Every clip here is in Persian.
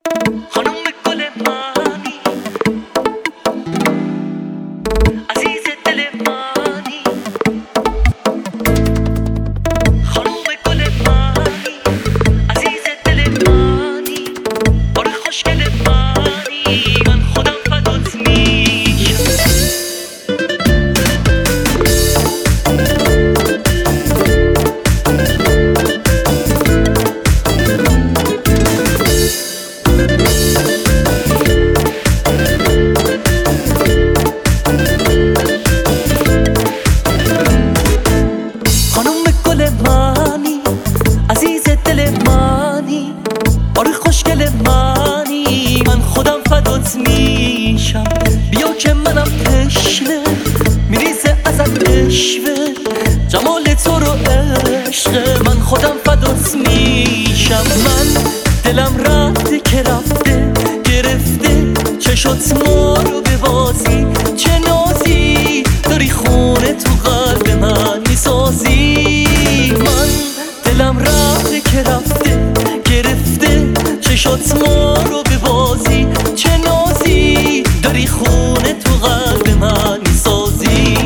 خانم گل منی، عزیز دل منی، خانم گل منی، عزیز دل منی، آره خوشگل منی، من خودم فدات میشم. خانم گل منی، عزیز دل منی، آره خوشگل منی، من خودم فدات میشم. بیا که منم تشنه میریزه ازت عشوه، جمال تو رو عشق من خودم فدات میشم. من دلم رفته که رفته گرفته چشات ما رو به بازی، چه نازی داری خونه تو قلب من میسازی. من دلم رفته که رفته گرفته چشات ما رو به بازی، چه نازی داری خونه تو قلب من میسازی.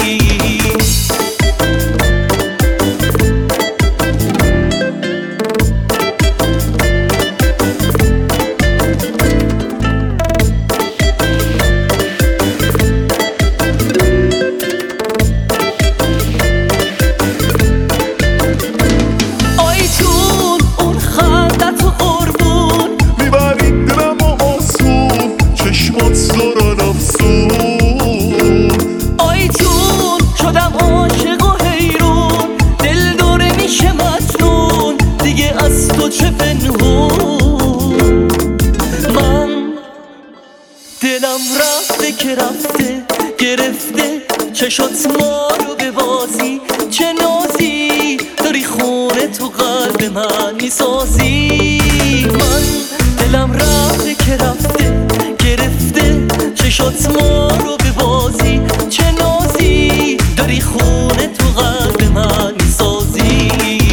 چه پنهون من دلم رفته که رفته گرفته چشات ما رو به بازی، چه نازی داری خونه تو قلب من میسازی. من دلم رفته که رفته گرفته چشات ما رو به بازی، چه نازی داری خونه تو قلب من میسازی.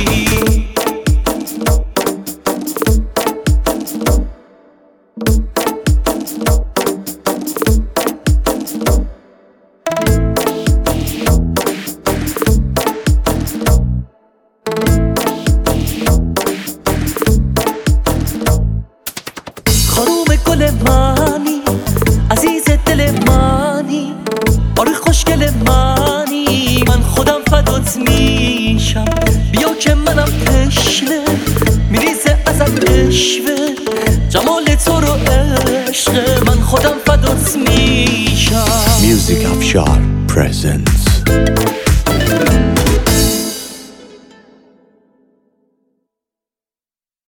خانم گل منی، عزیز دل منی، آره خوشگل منی، من خودم فدات میشم. بیا که منم تشنه میریزه ازت عشوه، جمال تو رو عشق من خودم فدات میشم. Music Afshar presents